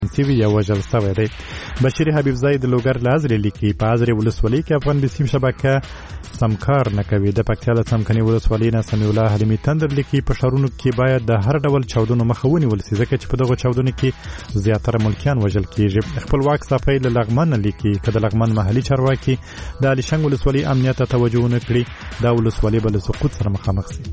سیوی یا وژل شوی دی. بشیر حبیبزی د لوګر له ازرې لیکي په ازرې ولسوالۍ کې افغان بسیم شبکه سمکار نه کوي. د پکتیا له څمکني ولسوالۍ نه سمیع الله حلیمي تندر لیکي په ښارونو کې باید د هر ډول چاودنو مخه ونیول سي ځکه چې په دغو چاودنو کې زیاتره ملکیان وژل کیږي. خپلواک صافی له لغمان لیکي که د لغمان محلي چارواکي د علیشنګ ولسوالۍ امنیت ته توجه ونه کړي دا ولسوالۍ به له سقوط سره مخامخ سي.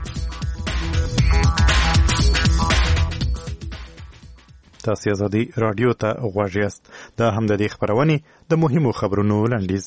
تاسو ازادي رادیو ته غوږ یاست. دا هم د دې خبرونې د مهمو خبرونو لنډیز.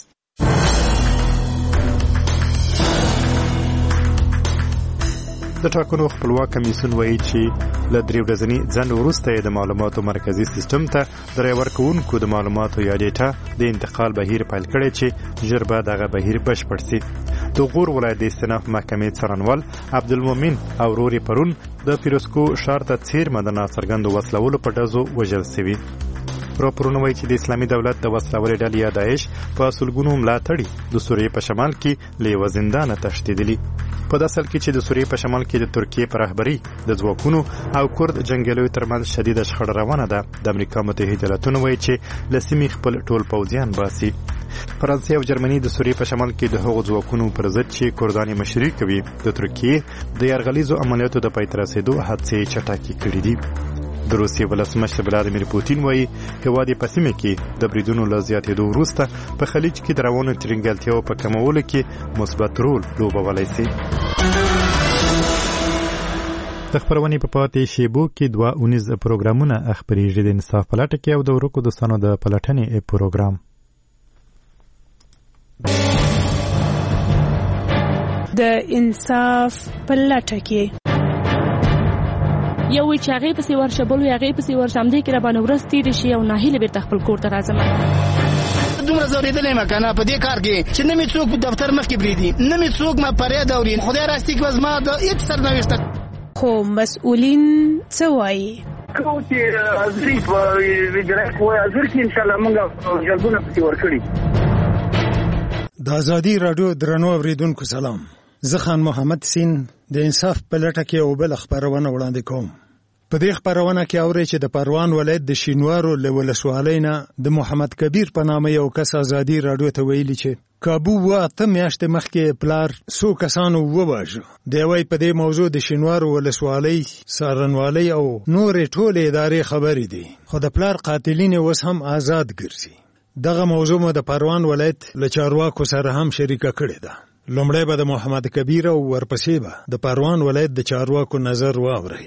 د ټاکنو خپلواک کمیسیون وایي چې له 3 ورځني ځنډ وروسته د معلوماتو مرکزي سیستم ته د رای ورکوونکو د معلوماتو یا ډیټا د انتقال بهیر پیل کړی چې ژر به دغه بهیر بشپړ شي. د غور ولایت د استیناف محکمې څارنوال عبدالمؤمن او ورور پرون د پیروسکو ښار ته څیرمه د ناڅرګندو وسلولو په ډزو وژل شوي. راپورونه وایي چې د اسلامي دولت د وسلوالې ډلې یا داعش په سلګونو ملاتړي د سوریې په شمال کې له یوه زندانه تښتېدلي. په داسې حال کې چې د سوریې په شمال کې د ترکیې په رهبرۍ د ځواکونو او کورد جنګیالیو ترمنځ شدیده شخړه روانه ده. د امریکا متحده ایالتونو وایي چې له سیمې خپل ټول پوځیان باسي. فرانسې او جرمني د سوریې په شمال کې د هغو ځواکونو پر ضد چې کردان یې مشري کوي د ترکیې د یرغلیزو عملیاتو د پای ته رسېدو هڅې چټکې کړي دي. د روسیې ولسمشر ولادیمیر پوتین وایي هېواد یې په سیمه کې د بریدونو له زیاتېدو وروسته په خلیج کې د روانو ترنګلتیاو په کمولو کې مثبت رول لوبولی شي. د خپرونې په پاتې شیبو کې 2 اونیز پروګرامونه خپرېږي. د انصاف په لټه کې او د ورکو دوستانو د پلټنې پروګرام. د انصاف په لټه کې یو وی چې هغه پسې ورشه بل وی هغه پسې ورشه هم دې کې را باندې ورځ تیرې شي او ناهیله بیرته خپل کور ته راځم. دومره زورېدلی یم که نه په دې کار کې چې نه مې څوک دفتر مخکې پرېږدي نه مې څوک ما فریاد اوري. خدای راستي کې زما د هېڅ سرنوشته خو مسؤلین څه وایي؟ کوم چې حاضري په اجرایه قوه حاضر کې انشاءالله موږ جلبونه پسې ورکړي. د ازادي راډیو درنو اورېدونکو سلام. زه خان محمد سین د انصاف په لټه کې یو بل خپرونه وړاندې کوم. په دې خپرونه کې اورئ چې د پروان ولایت د شینوارو له ولسوالۍ نه د محمد کبیر په نامه یو کس ازادي راډیو ته ویلي چې کابو 8 میاشتې مخکې پلار څو کسانو وواژه. د یوې په دې موضوع د شینوارو ولسوالۍ څارنوالۍ او نورې ټولې ادارې خبرې دي خو د پلار قاتلین اوس هم آزاد ګرځي. دغه موضوع مو د پروان ولایت له چارواکو سره هم شریکه کړې ده. لومړی به د محمد کبیر او ورپسې به د پروان ولایت د چارواکو نظر واورئ.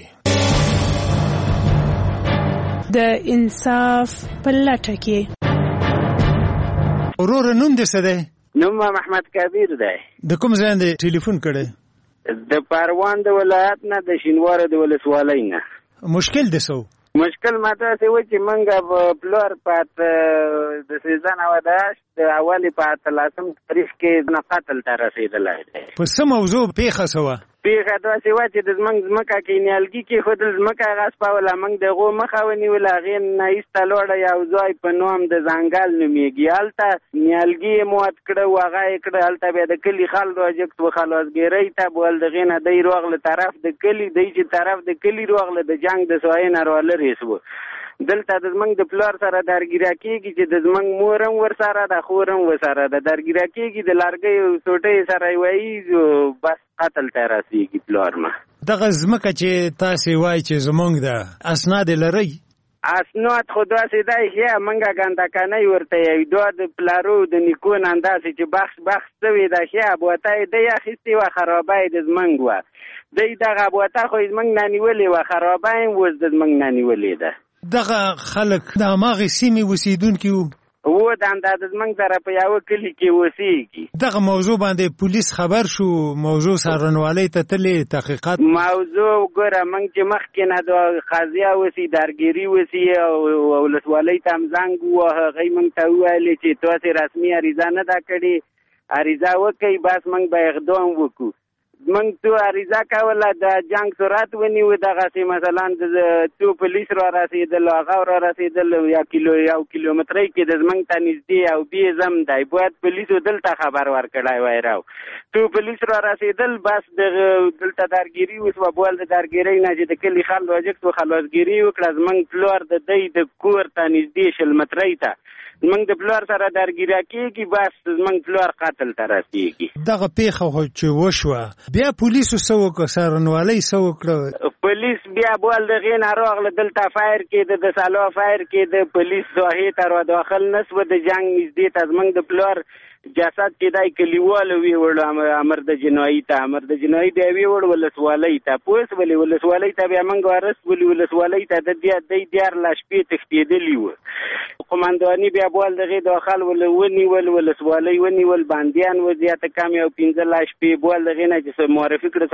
د انصاف په لټه کې. وروره نوم دې څه دی؟ نوم محمد کبیر دی. د کوم ځای دې ټلیفون کړی؟ د پروان د ولایت نه د شینوارو د ولسوالۍ نه. مشکل دې څه و؟ مشکل ماته څه و چې موږ په پلور پات د سیزن او داشت د اولي په 13 تاریخ کې نه قتل ته رسېدلی دی. په څه موضوع پیښه شوه؟ پیښه داسې وه چې د زموږ ځمکه کې نیالګي کېښودل، ځمکه غصبوله، موږ د هغو مخه ونیوله، هغې نه ایسته لاړه یو ځای په نوم د ځنګل نومېږي، هلته نیالګي یې موت کړه و هغه یې کړه. هلته بیا د کلي خلک راجګت و خلاصګیرۍ ته بول دغې نه دی راغله طرف د کلي، دی چې طرف د کلي راغله د جنګ د سایې نه رالرې سوه. دلته د زمونږ د پلار سره درګیره کېږي چې د زمونږ مور هم ورسره ده، خور هم ورسره ده، درګیره کېږي د لرګیو سوټۍ سره یې وایي بس قتل ته رسېږي پلار ما. دغه ځمکه چې تاسې وایي چې زمونږ ده اسناد یې لرئ؟ اسناد خو داسې دی ښه موږ ګندکنۍ ورته یوي دا د پلارو د نیکو نه همداسې چې بخش شوې ده ښه ابوته یې دی اخیستې وه خرابه یې د زمونږ وه. دی دغه ابوته خو یې زمونږ نه نیولې وه، خرابه یې اوس د زمونږ نه نیولې ده. دغه خلک د هماغې سیمې اوسېدونکي وو؟ و د همدا زمونږ سره په یوه کلي کې اوسېږي. دغه موضوع باندې پولیس خبر شو؟ موضوع څارنوالۍ ته تلې تحقیقات؟ موضوع ګوره موږ چې مخکې نه د قضیه وسي درګیري وسي او ولسوالۍ ته هم زنګ ووهه، هغوی موږ ته وویلې چې تاسې رسمي عریضه نه ده کړې، عریضه وکئ بس موږ به اقدام وکړو. موږ تو عریضه کوله د جنگ سرعت ونیو دغسې مثلا د تو پولیس را رسېدل هغه را رسېدل یو کیلومترۍ کې د زموږ ته نږدې او بې زم دی باید پولیسو دلته خبر ورکړی وای راو تو پولیس را رسېدل بس دلته درګیري وسوه بول د درګیرۍ نه چې د کلي خلک راجګ سو خلاصګیري وکړه زموږ پلار د دی د کور ته نږدې 100 مترۍ ته زمونږ د پلار سره درګیره کېږي بس زمونږ پلار قتل ته رسېږي دغه پیښه خو چې وشوه بیا پولیسو څه وکړه څارنوالۍ څه وکړه پولیس بیا بول د هغې نه راغله دلته فایر کېده د سالو فایر کېده پولیس ساحې ته را داخل نه سوه د جنګ نږدې ته زمونږ د پلار جسد کېدای کلیوالو ویوړ امر د جنایي بیا ویوړ ولسوالۍ ته پوه سولې ولسوالۍ ته بیا موږ ورسولې ولسوالۍ ته د دی 14 شپې تښتېدلي وو قمنداني بیا بول دغې داخل ونیول ولسوالۍ ونیول بندیان و زیاته کم یو 15 شپې بول دغې نه چې معرفي کړه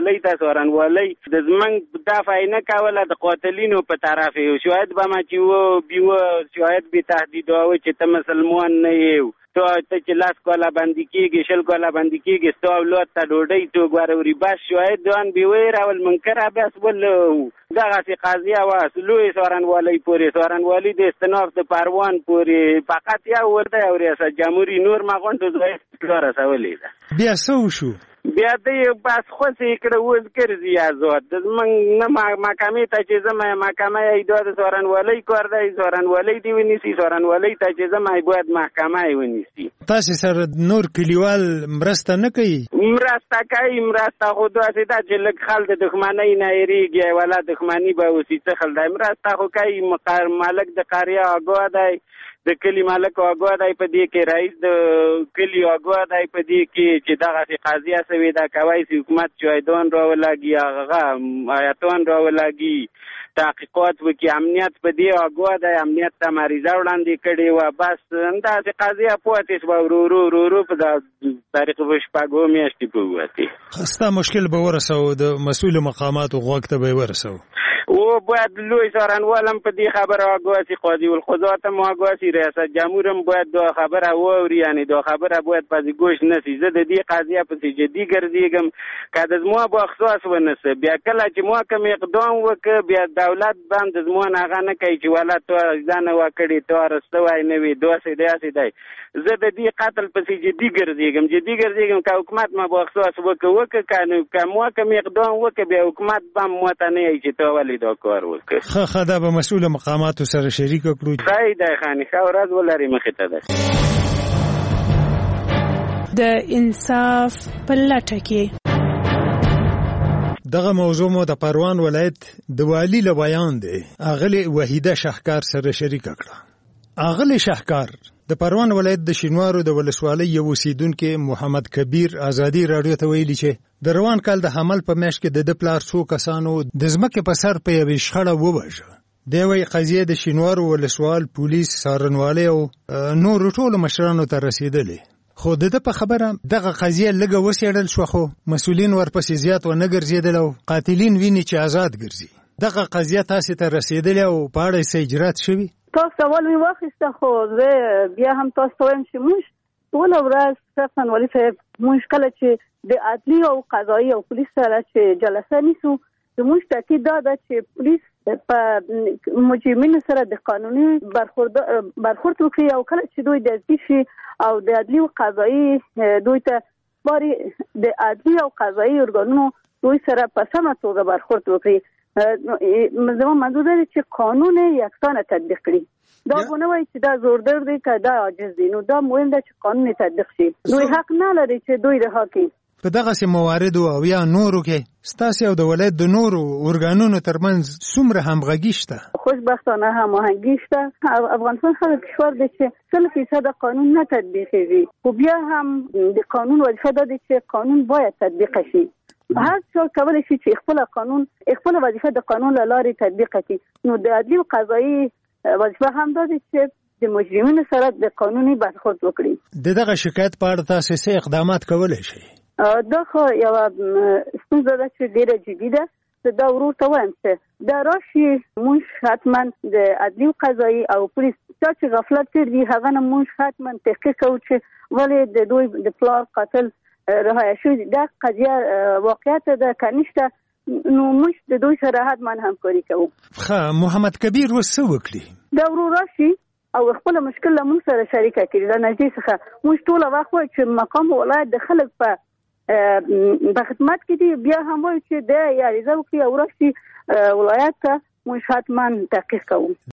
څارنوالۍ د زموږ دفاع یې نه کوله د قاتلینو په طرف یې شاید به ما چې بیوه شاید بې تهدید و چې ته مسلمان نه یې ته چې 10 کاله بندي کېږي 20 کاله بندي کېږي ستا اولاد ته ډوډۍ تو ګوروري بس شاید دوان بېویره والمنکره بس ول دغسې قضیه وه لوی څارنوالۍ پورې څارنوالي د استناف د پروان پورې فقط یو ورته او ریاست جمهوري نور مغونټو ځای رسولې ده بیا څه وشو بیا دی بس خوځې کړه اوس ګرځي آزاد زموږ نه محکمې ته چې زما محکمه یې دا د څارنوالۍ کار دی څارنوالۍ دې ونیسي څارنوالۍ ته چې زما باید محکمه یې ونیسي تاسې سره نور کلیوال مرسته نه کوي مرسته خو داسې ده چې لږ خل د دښمنۍ نه هېرېږي ولا دښمني به اوسي څه خل دی مرسته خو کوي مالک د قریه آګاه دی د کلي مالک آګاه دی په دې کې رئیس د کلي آګاه دی په دې کې چې دغسې قضیه سوې ده کوی چې حکومت شاهدان راولګي هغه آیتان راولګي تحقیقات وکړي امنیت په دې آګاه دی امنیت ته مریضه وړاندې کړې وه بس همداسې قضیه پاتې شوه ورو په تاریخ په 6 میاشتې په ووتې ستا مشکل به ورسوو د مسؤلو مقاماتو غوږ ته به یې ورسوو او باید لوی څارنوال هم په دې خبره آګاه سي قاضي القضات هم آګاه سي ریاست جمهور هم باید دا خبره واوري یعنې دا خبره باید پسې ګوش نه سي زه د دې قضیه پسې جدي ګرځېږم که د زما به اختصاص ونه سه بیا کله چې ما کوم اقدام وکړه بیا دولت بند زما نه هغه نه کوي چې والا تا دا نه وه کړې تا رسوی نه وي داسې دی زه د دې قتل پسې جدي ګرځېږم که حکومت ما به اختصاص وکړه که ما کوم اقدام وکړه بیا حکومت به هم ماته نه وایي چې تا ولې دا کار وکړه ښه دا به مسؤله مقاماتو سره شریکه کړو صحیح دی خاني ښه ورځ ولري مخې ته ده د انصاف په لټه کې دغه موضوع مو د پروان ولایت د والی له بیان دی اغلی وحیده شهکار سره شریکه کړه اغلی شهکار د پروان ولایت د شینوارو د ولسوالۍ یو اوسیدونکو محمد کبیر ازادي رادیو ته ویلي چې د روان کال د حمل په میاشت کې د پلار څو کسانو د ځمکې په سر په یوې شخړه ووژه دی وایي قضیه د شینوارو ولسوال پولیس څارنوالۍ او نورو ټولو مشرانو ته رسېدلې خو د ده په خبره دغه قضیه لږه وڅېړل شوه خو مسؤلین ورپسې زیات ونه ګرځېدل او قاتلین ویني چې آزاد ګرځي دغه قضیه تاسې ته رسېدلې او په اړه یې څه اجرات شوي تاسو سوال مې واخیسته خو زه بیا هم تاسو ته وایم چې موږ ټوله ورځ شخصا والي صاحب موږ کله چې د عدلي او قضایي او پولیس سره چې جلسه نیسو زموږ تاکید دا ده چې پولیس په مجرمینو سره د قانوني برخورد وکړي او کله چې دوی دزدي شي او د عدلي او قضایي دوی ته باري د عدلي او قضایي ارګانونو دوی سره په سمه توګه برخورد وکړي زموږ منظور دی چې قانون یکسانه تطبیق کړي دا به نه وایي چې دا زوردر دی که دا عاجز دی نو دا مهم ده چې قانون تطبیق شي دوی حق نه لري چې دوی رها کړي په دغسې مواردو او یا نورو کې ستاسې او د ولایت د نورو ارګانونو ترمنځ څومره همغږي شته خوشبختانه هماهنګي شته افغانستان هغه کشور دی چې 100% قانون نه تطبیقېږي خو بیا هم د قانون وظیفه دا دی چې قانون باید تطبیق شي هر څوک کولی شي چې خپل وظیفه د قانون له لارې تطبیق کړي نو د عدلي او قضایي وظیفه هم دا دی چې د مجرمینو سره د قانوني برخورد وکړي دغه شکایت په اړه تاسو څه اقدامات کولی شئ دا خو یوه ستونزه ده چې ډېره جدي ده دا ورور ته وایم چې دا راشي موږ حتما د عدلي او قضایي او پولیس چا چې غفلت کړي هغه نه موږ حتما تحقیق کوو چې ولې د دوی د پلار قاتل رهایی شوی دا قضیه واقعیت ده کنيشته نو موږ د دوی سره حتما همکاري کوو. محمد کبیر وسو وکړي دا وروراشي او خپل مشکل له موږ سره شریکه کړي دا نږدې څخه موږ ټول وخت وایو چې مقام ولایت د خلک په خدمت کې دي بیا هم وایو چې د یاریزه وکړي او ورشي ولایت ته موږ حتما تحقیق کوو.